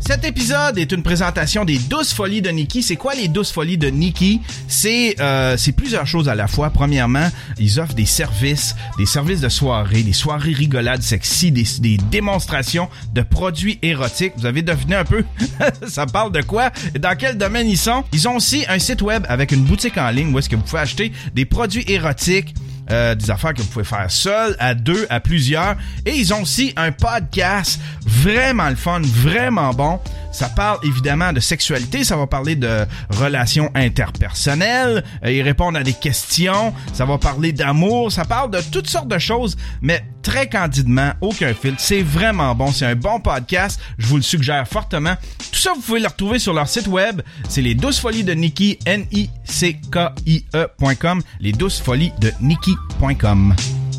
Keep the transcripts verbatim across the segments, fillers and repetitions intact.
Cet épisode est une présentation des douze folies de Nikki. C'est quoi les douze folies de Nikki? C'est euh, c'est plusieurs choses à la fois. Premièrement, ils offrent des services, des services de soirée, des soirées rigolades sexy, des, des démonstrations de produits érotiques. Vous avez deviné un peu? Ça parle de quoi? Dans quel domaine ils sont? Ils ont aussi un site web avec une boutique en ligne où est-ce que vous pouvez acheter des produits érotiques. Euh, des affaires que vous pouvez faire seul, à deux, à plusieurs. Et ils ont aussi un podcast vraiment le fun, vraiment bon. Ça parle évidemment de sexualité, ça va parler de relations interpersonnelles, euh, ils répondent à des questions, ça va parler d'amour, ça parle de toutes sortes de choses, mais très candidement, aucun filtre. C'est vraiment bon, c'est un bon podcast, je vous le suggère fortement. Tout ça, vous pouvez le retrouver sur leur site web, c'est les douze folies de Nikki, N I C K I E point com, les douze folies de Nikki point com.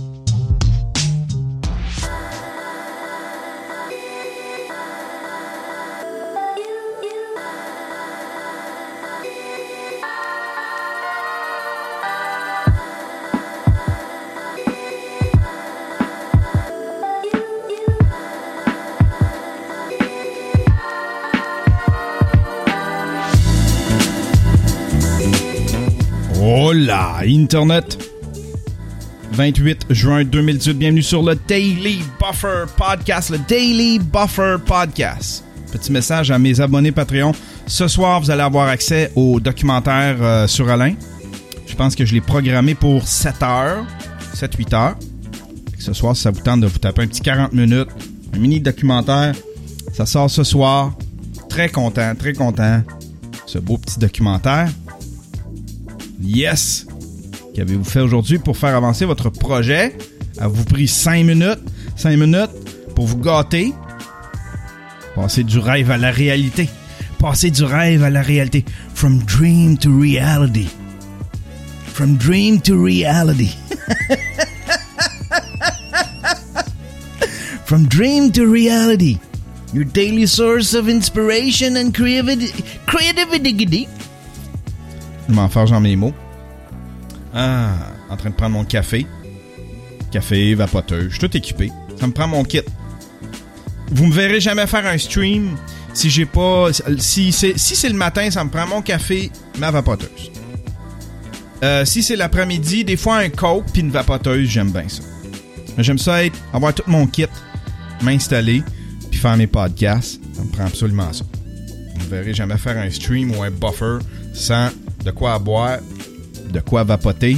Hola, Internet! vingt-huit juin deux mille dix-huit, bienvenue sur le Daily Buffer Podcast, le Daily Buffer Podcast. Petit message à mes abonnés Patreon. Ce soir, vous allez avoir accès au documentaire euh, sur Alain. Je pense que je l'ai programmé pour sept heures, sept huit heures. Ce soir, si ça vous tente de vous taper un petit quarante minutes, un mini documentaire, ça sort ce soir. Très content, très content. Ce beau petit documentaire. Yes! Qu'avez-vous fait aujourd'hui pour faire avancer votre projet? Avez-vous pris cinq minutes? cinq minutes pour vous gâter? Passer du rêve à la réalité. Passer du rêve à la réalité. From dream to reality. From dream to reality. From dream to reality. Your daily source of inspiration and creativity. Creativity. Je m'en farge dans mes mots. Ah, en train de prendre mon café. Café, vapoteuse, je suis tout équipé. Ça me prend mon kit. Vous me verrez jamais faire un stream si j'ai pas... Si c'est, si c'est le matin, ça me prend mon café, ma vapoteuse. Euh, si c'est l'après-midi, des fois un coke puis une vapoteuse, j'aime bien ça. J'aime ça être, avoir tout mon kit, m'installer, puis faire mes podcasts. Ça me prend absolument ça. Vous me verrez jamais faire un stream ou un buffer sans de quoi à boire, de quoi vapoter.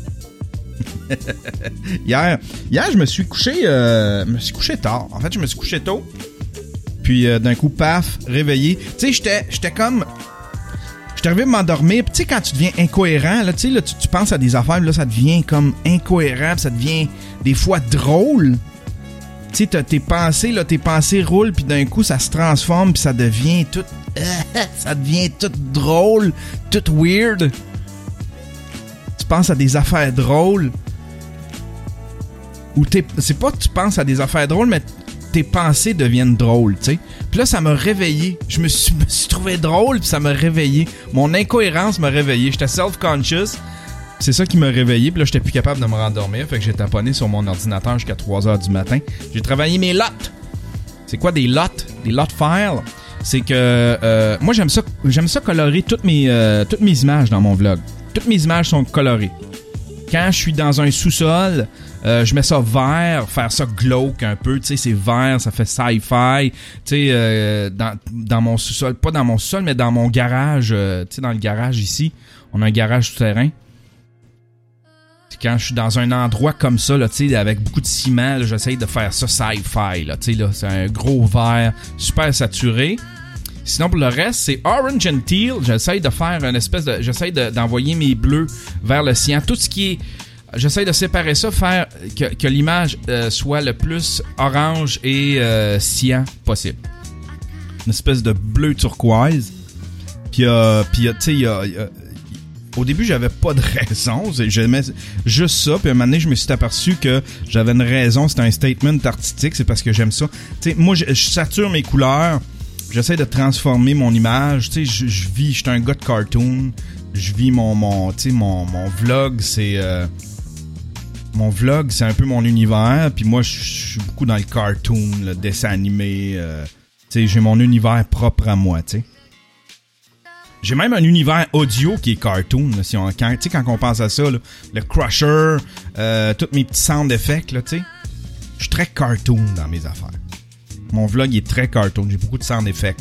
hier, hier, je me suis couché, euh, me suis couché tard. En fait, je me suis couché tôt. Puis euh, d'un coup, paf, réveillé. Tu sais, j'étais, j'étais comme, j'étais arrivé à m'endormir. Tu sais, quand tu deviens incohérent, là, tu sais, là, tu, tu penses à des affaires, là, ça devient comme incohérent, ça devient des fois drôle. Tu sais, tes pensées, là, tes pensées roulent, puis d'un coup, ça se transforme, puis ça devient tout, ça devient tout drôle, tout weird. Tu penses à des affaires drôles. Ou t'es, c'est pas que tu penses à des affaires drôles, mais tes pensées deviennent drôles, tu sais. Puis là, ça m'a réveillé. Je me suis, me suis trouvé drôle, puis ça m'a réveillé. Mon incohérence m'a réveillé. J'étais self-conscious. C'est ça qui m'a réveillé. Puis là, j'étais plus capable de me rendormir. Fait que j'ai taponné sur mon ordinateur jusqu'à trois heures du matin. J'ai travaillé mes lots. C'est quoi des lots? Des lot files? C'est que euh, moi, j'aime ça, j'aime ça colorer toutes mes, euh, toutes mes images dans mon vlog. Toutes mes images sont colorées. Quand je suis dans un sous-sol, euh, je mets ça vert, faire ça glauque un peu, tu sais, c'est vert, ça fait sci-fi, tu sais, euh, dans, dans mon sous-sol, pas dans mon sous-sol, mais dans mon garage, euh, tu sais, dans le garage ici, on a un garage souterrain. Quand je suis dans un endroit comme ça, là, tu sais, avec beaucoup de ciment, là, j'essaye de faire ça sci-fi, là, tu sais, là, c'est un gros vert, super saturé. Sinon, pour le reste, c'est orange and teal. J'essaye de faire une espèce de... J'essaye de, d'envoyer mes bleus vers le cyan. Tout ce qui est... J'essaye de séparer ça, faire que, que l'image euh, soit le plus orange et euh, cyan possible. Une espèce de bleu turquoise. Puis, euh, puis tu sais, il y a... Y a au début, j'avais pas de raison. J'aimais juste ça. Puis à un moment donné, je me suis aperçu que j'avais une raison. C'était un statement artistique. C'est parce que j'aime ça. Tu sais, moi, je, je sature mes couleurs. J'essaie de transformer mon image. Tu sais, je, je vis... Je suis un gars de cartoon. Je vis mon... mon tu sais, mon, mon vlog, c'est... Euh, mon vlog, c'est un peu mon univers. Puis moi, je suis beaucoup dans le cartoon, le dessin animé... Euh, Tu sais, j'ai mon univers propre à moi, tu sais. J'ai même un univers audio qui est cartoon, là, si on, quand, tu sais, quand on pense à ça, là, le crusher, euh, tous mes petits sound effects, là, tu sais. Je suis très cartoon dans mes affaires. Mon vlog est très cartoon, j'ai beaucoup de sound effects.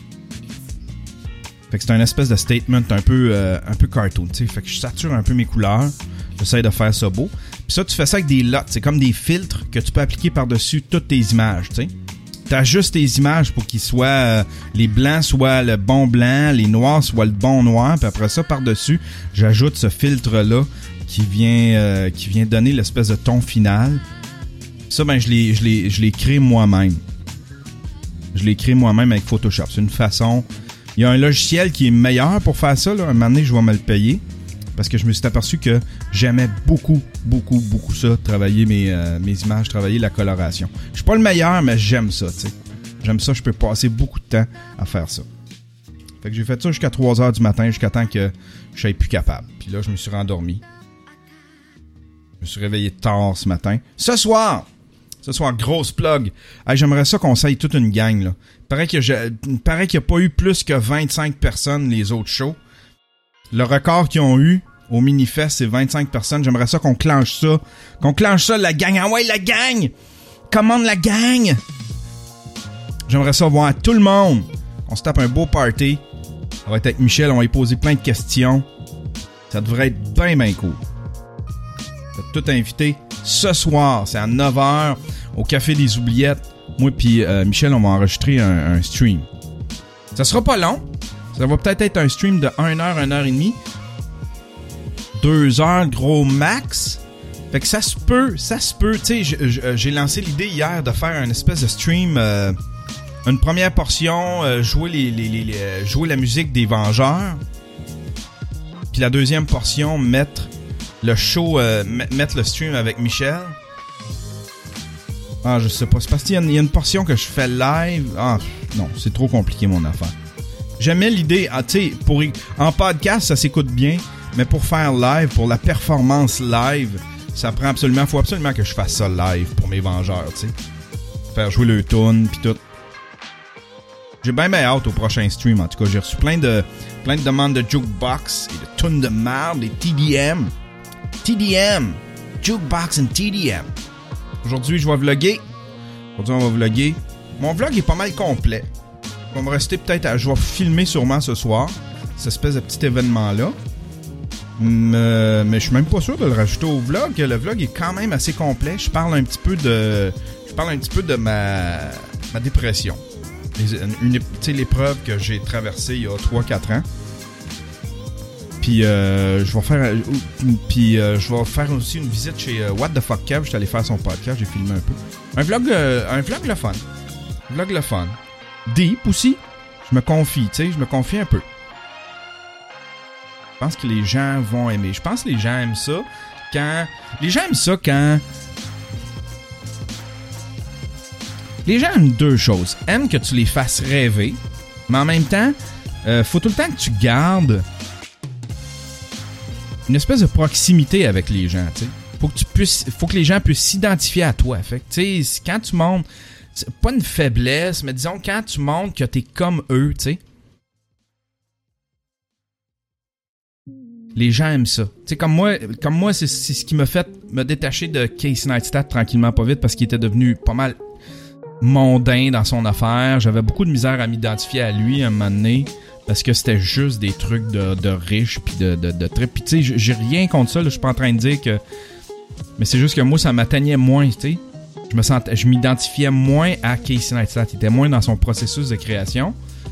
Fait que c'est un espèce de statement un peu, euh, un peu cartoon, tu sais. Fait que je sature un peu mes couleurs, j'essaie de faire ça beau. Puis ça, tu fais ça avec des lots, c'est comme des filtres que tu peux appliquer par-dessus toutes tes images, tu sais. T'ajustes tes images pour qu'ils soient... Euh, les blancs soient le bon blanc, les noirs soient le bon noir, puis après ça, par-dessus, j'ajoute ce filtre-là qui vient euh, qui vient donner l'espèce de ton final. Ça, ben, je l'ai, je l'ai, je l'ai créé moi-même. Je l'ai créé moi-même avec Photoshop. C'est une façon... Il y a un logiciel qui est meilleur pour faire ça, là. Un moment donné, je vais me le payer. Parce que je me suis aperçu que j'aimais beaucoup, beaucoup, beaucoup ça, travailler mes, euh, mes images, travailler la coloration. Je suis pas le meilleur, mais j'aime ça, tu sais. J'aime ça, je peux passer beaucoup de temps à faire ça. Fait que j'ai fait ça jusqu'à trois heures du matin, jusqu'à temps que je sois plus capable. Puis là, je me suis rendormi. Je me suis réveillé tard ce matin. Ce soir! Ce soir, grosse plug. Hey, j'aimerais ça qu'on s'aille toute une gang, là. Il paraît que je, il paraît qu'il n'y a pas eu plus que vingt-cinq personnes les autres shows. Le record qu'ils ont eu au Minifest, c'est vingt-cinq personnes. J'aimerais ça qu'on clenche ça. Qu'on clenche ça, la gang. Ah ouais, la gang! Commande la gang! J'aimerais ça voir tout le monde. On se tape un beau party. On va être avec Michel, on va lui poser plein de questions. Ça devrait être bien, bien cool. Vous êtes tous invités ce soir. C'est à neuf heures au Café des Oubliettes. Moi puis euh, Michel, on va enregistrer un, un stream. Ça sera pas long. Ça va peut-être être un stream de une heure, une heure et demie. deux heures, gros max. Fait que ça se peut, ça se peut. Tu sais, j'ai lancé l'idée hier de faire une espèce de stream. Euh, une première portion, euh, jouer, les, les, les, les, euh, jouer la musique des Vengeurs. Puis la deuxième portion, mettre le show, euh, mettre le stream avec Michel. Ah, je sais pas. C'est parce qu'il y a une, il y a une portion que je fais live. Ah, non, c'est trop compliqué mon affaire. J'aimais l'idée, ah, tu sais, pour en podcast, ça s'écoute bien, mais pour faire live, pour la performance live, ça prend absolument, faut absolument que je fasse ça live pour mes Vengeurs, tu sais. Faire jouer le tune pis tout. J'ai bien bien hâte au prochain stream, en tout cas. J'ai reçu plein de plein de demandes de jukebox et de tunes de merde, des T D M. T D M. Jukebox and T D M. Aujourd'hui, je vais vlogger. Aujourd'hui, on va vlogger. Mon vlog est pas mal complet. On va me rester peut-être à... Je vais filmer sûrement ce soir, cette espèce de petit événement-là. Mais, mais je suis même pas sûr de le rajouter au vlog. Le vlog est quand même assez complet. Je parle un petit peu de... Je parle un petit peu de ma, ma dépression. Une, tu sais, l'épreuve que j'ai traversée il y a trois quatre ans. Puis euh, je vais faire... Euh, puis euh, je vais faire aussi une visite chez euh, What the Fuck Kev. J'étais allé faire son podcast, j'ai filmé un peu. Un vlog, euh, un vlog le fun. Un vlog le fun. Deep aussi. Je me confie, tu sais, je me confie un peu. Je pense que les gens vont aimer. Je pense que les gens aiment ça quand... Les gens aiment ça quand... Les gens aiment deux choses. Aiment que tu les fasses rêver, mais en même temps, euh, faut tout le temps que tu gardes une espèce de proximité avec les gens, tu sais. Faut que tu puisses... Faut que les gens puissent s'identifier à toi. Fait que, tu sais, quand tu montres... C'est pas une faiblesse, mais disons, quand tu montres que t'es comme eux, tu sais, les gens aiment ça. Tu sais, comme moi, comme moi c'est, c'est ce qui m'a fait me détacher de Casey Neistat tranquillement pas vite parce qu'il était devenu pas mal mondain dans son affaire. J'avais beaucoup de misère à m'identifier à lui à un moment donné parce que c'était juste des trucs de, de riches pis de, de, de très... Pis tu sais, j'ai rien contre ça, là, je suis pas en train de dire que... Mais c'est juste que moi, ça m'atteignait moins, tu sais. Je me sentais, je m'identifiais moins à Casey Neistat. Il était moins dans son processus de création.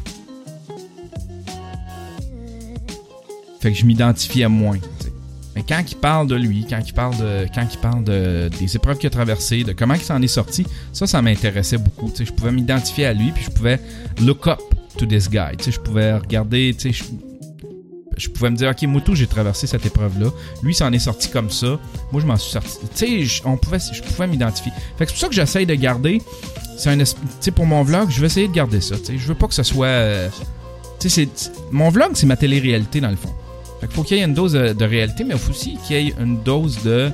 Fait que je m'identifiais moins. T'sais. Mais quand il parle de lui, quand il parle de, quand il parle de des épreuves qu'il a traversées, de comment il s'en est sorti, ça, ça m'intéressait beaucoup. T'sais. Je pouvais m'identifier à lui, puis je pouvais look up to this guy. T'sais. Je pouvais regarder, t'sais, je, je pouvais me dire, ok, moi tout, j'ai traversé cette épreuve-là. Lui, s'en est sorti comme ça. Moi, je m'en suis sorti. Tu sais, on pouvait, je pouvais m'identifier. Fait que c'est pour ça que j'essaye de garder. C'est un, tu sais, pour mon vlog, je vais essayer de garder ça. Tu sais, je veux pas que ce soit. Euh, tu sais, c'est, mon vlog, c'est ma télé-réalité dans le fond. Fait qu'il faut qu'il y ait une dose de, de réalité, mais il faut aussi qu'il y ait une dose de.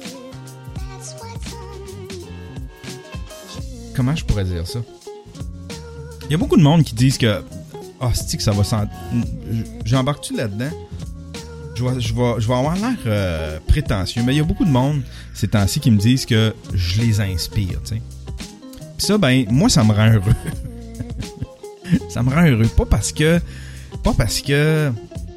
Comment je pourrais dire ça? Il y a beaucoup de monde qui disent que ah, oh, c'est que ça va sentir. J'embarque-tu là-dedans? Je vais, je vais, je vais avoir l'air euh, prétentieux, mais il y a beaucoup de monde ces temps-ci qui me disent que je les inspire, tu sais. Puis ça, ben, moi, ça me rend heureux. Ça me rend heureux. Pas parce que. Pas parce que.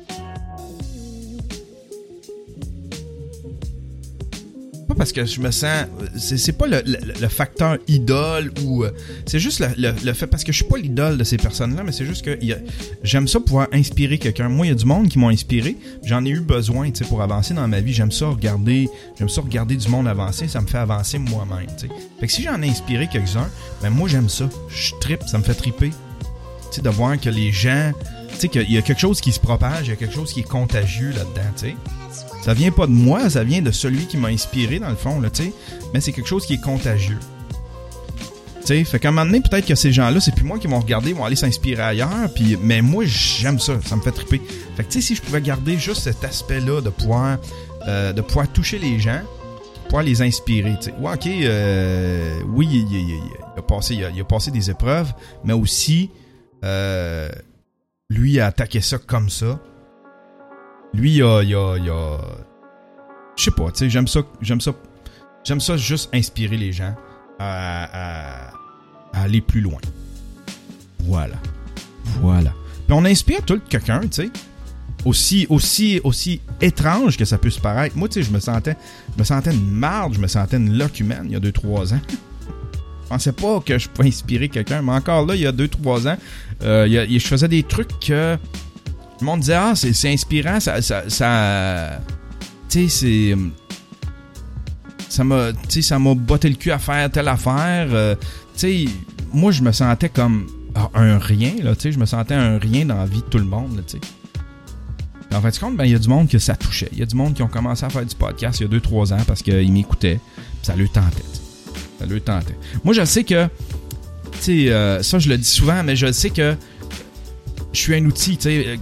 Pas parce que je me sens... C'est, c'est pas le, le, le facteur idole ou... C'est juste le, le, le fait... Parce que je suis pas l'idole de ces personnes-là, mais c'est juste que y a, j'aime ça pouvoir inspirer quelqu'un. Moi, il y a du monde qui m'ont inspiré. J'en ai eu besoin, tu sais, pour avancer dans ma vie. J'aime ça regarder... J'aime ça regarder du monde avancer. Ça me fait avancer moi-même, tu sais. Fait que si j'en ai inspiré quelques-uns, ben moi, j'aime ça. Je trippe, ça me fait triper. Tu sais, de voir que les gens... Tu sais, qu'il y a quelque chose qui se propage, il y a quelque chose qui est contagieux là-dedans, tu sais. Ça vient pas de moi, ça vient de celui qui m'a inspiré, dans le fond, là, tu sais. Mais c'est quelque chose qui est contagieux. Tu sais, fait qu'à un moment donné, peut-être que ces gens-là, c'est plus moi qui vont regarder, vont aller s'inspirer ailleurs, puis, mais moi, j'aime ça, ça me fait triper. Fait que, tu sais, si je pouvais garder juste cet aspect-là de pouvoir, euh, de pouvoir toucher les gens, pouvoir les inspirer, tu sais. Ouais, ok, euh, oui, il, il, il, il, a passé, il, a, il a passé des épreuves, mais aussi, euh, lui a attaqué ça comme ça. Lui, il a, il a, il a... Je sais pas, tu sais, j'aime ça, j'aime ça, j'aime ça juste inspirer les gens à, à, à aller plus loin. Voilà. Voilà. Puis on inspire tout quelqu'un, tu sais. Aussi, aussi, aussi étrange que ça puisse paraître. Moi, tu sais, je me sentais, je me sentais une marde, je me sentais une locumène il y a deux trois ans. Je pensais pas que je pouvais inspirer quelqu'un, mais encore là, il y a deux trois ans, euh, il y a, je faisais des trucs que... Le monde disait, ah, c'est, c'est inspirant, ça, ça, ça tu sais, c'est, ça m'a, tu sais, ça m'a botté le cul à faire telle affaire, euh, tu sais, moi, je me sentais comme ah, un rien, là, tu sais, je me sentais un rien dans la vie de tout le monde, là, tu sais. En fait, compte, ben, il y a du monde que ça touchait, il y a du monde qui ont commencé à faire du podcast il y a deux trois ans parce qu'ils m'écoutaient, pis ça leur tentait, t'sais. Ça leur tentait. Moi, je sais que, tu sais, euh, ça, je le dis souvent, mais je sais que je suis un outil, tu sais. Euh,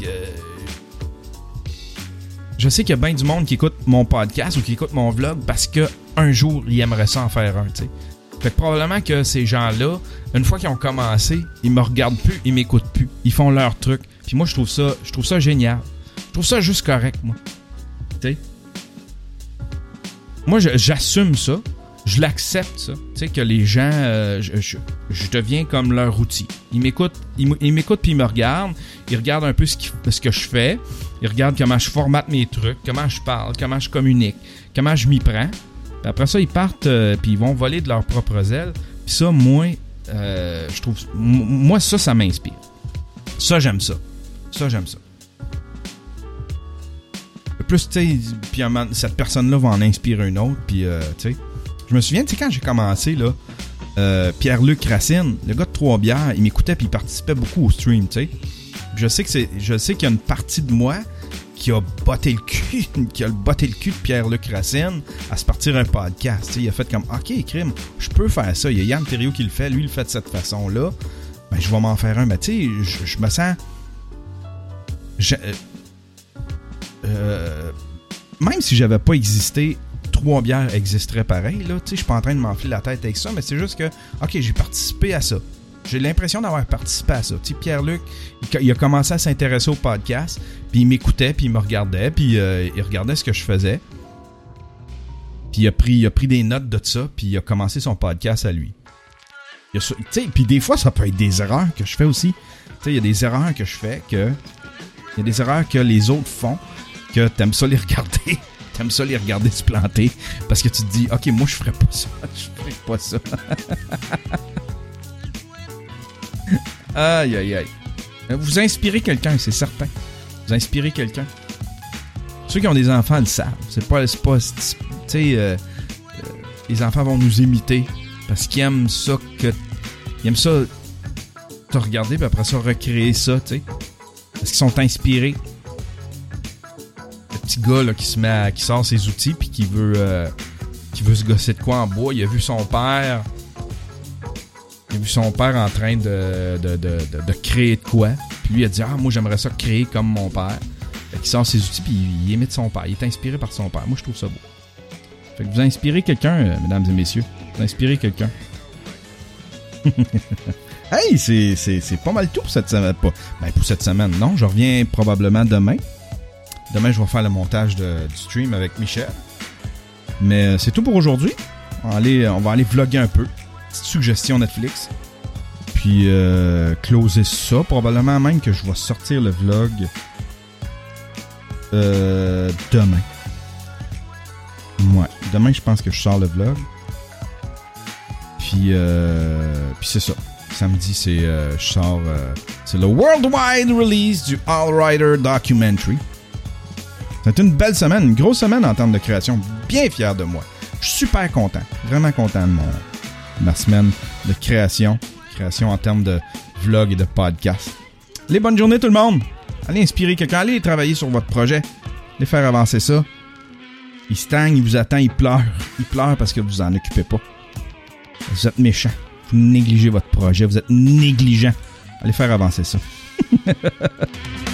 je sais qu'il y a bien du monde qui écoute mon podcast ou qui écoute mon vlog parce que un jour, ils aimeraient ça en faire un, tu sais. Fait que probablement que ces gens-là, une fois qu'ils ont commencé, ils me regardent plus, ils m'écoutent plus. Ils font leur truc. Puis moi, je trouve ça, je trouve ça génial. Je trouve ça juste correct, moi. Tu sais. Moi, je, j'assume ça. Je l'accepte, ça. Tu sais, que les gens... Euh, je, je, je deviens comme leur outil. Ils m'écoutent, ils, ils m'écoutent puis ils me regardent. Ils regardent un peu ce, qui, ce que je fais. Ils regardent comment je formate mes trucs, comment je parle, comment je communique, comment je m'y prends. Puis après ça, ils partent euh, puis ils vont voler de leurs propres ailes. Puis ça, moi, euh, je trouve... M- moi, ça, ça m'inspire. Ça, j'aime ça. Ça, j'aime ça. Plus, tu sais, puis cette personne-là va en inspirer une autre, puis, euh, tu sais... Je me souviens, tu sais, quand j'ai commencé, là, euh, Pierre-Luc Racine, le gars de Trois-Bières, il m'écoutait puis il participait beaucoup au stream, tu sais. Je sais que c'est, je sais qu'il y a une partie de moi qui a botté le cul, qui a botté le cul de Pierre-Luc Racine à se partir un podcast, tu sais. Il a fait comme, OK, crime, je peux faire ça. Il y a Yann Thériault qui le fait, lui, il le fait de cette façon-là. Ben, je vais m'en faire un. Ben, tu sais, je, je me sens... Je, euh, même si j'avais pas existé... Trois-Bières existerait pareil, là. Tu sais, je suis pas en train de m'enfler la tête avec ça, mais c'est juste que, OK, j'ai participé à ça. J'ai l'impression d'avoir participé à ça. Tu sais, Pierre-Luc, il, il a commencé à s'intéresser au podcast, puis il m'écoutait, puis il me regardait, puis euh, il regardait ce que je faisais. Puis il a pris, il a pris des notes de ça, puis il a commencé son podcast à lui. Tu sais, puis des fois, ça peut être des erreurs que je fais aussi. Tu sais, il y a des erreurs que je fais que... Il y a des erreurs que les autres font, que t'aimes ça les regarder. T'aimes ça les regarder se planter parce que tu te dis, OK, moi, je ferais pas ça. Je ferais pas ça. Aïe, aïe, aïe. Vous inspirez quelqu'un, c'est certain. Vous inspirez quelqu'un. Ceux qui ont des enfants le savent. C'est pas... C'est pas tu sais, euh, euh, les enfants vont nous imiter parce qu'ils aiment ça que... Ils aiment ça te regarder puis après ça, recréer ça, tu sais. Parce qu'ils sont inspirés. Petit gars là, qui se met à, qui sort ses outils puis qui veut euh, qui veut se gosser de quoi en bois. Il a vu son père il a vu son père en train de, de, de, de, de créer de quoi. Puis lui il a dit, ah, moi j'aimerais ça créer comme mon père. Fait qu'il sort ses outils puis il, il imite son père. Il est inspiré par son père. Moi je trouve ça beau. Fait que vous inspirez quelqu'un, euh, mesdames et messieurs. Vous inspirez quelqu'un. Hey, c'est, c'est, c'est pas mal tout pour cette semaine. Pas, ben, pour cette semaine, non. Je reviens probablement demain. Demain, je vais faire le montage de, du stream avec Michel. Mais c'est tout pour aujourd'hui. On va aller, on va aller vlogger un peu. Petite suggestion Netflix. Puis, euh, closer ça. Probablement même que je vais sortir le vlog euh, demain. Ouais. Demain, je pense que je sors le vlog. Puis, euh, puis c'est ça. Samedi, c'est euh, je sors... Euh, c'est le worldwide release du All Rider Documentary. C'était une belle semaine, une grosse semaine en termes de création. Bien fier de moi. Je suis super content. Vraiment content de mon, ma semaine de création. Création en termes de vlog et de podcast. Les bonnes journées tout le monde. Allez inspirer quelqu'un. Allez travailler sur votre projet. Allez faire avancer ça. Il stagne, il vous attend, il pleure. Il pleure parce que vous en occupez pas. Vous êtes méchant. Vous négligez votre projet. Vous êtes négligent. Allez faire avancer ça.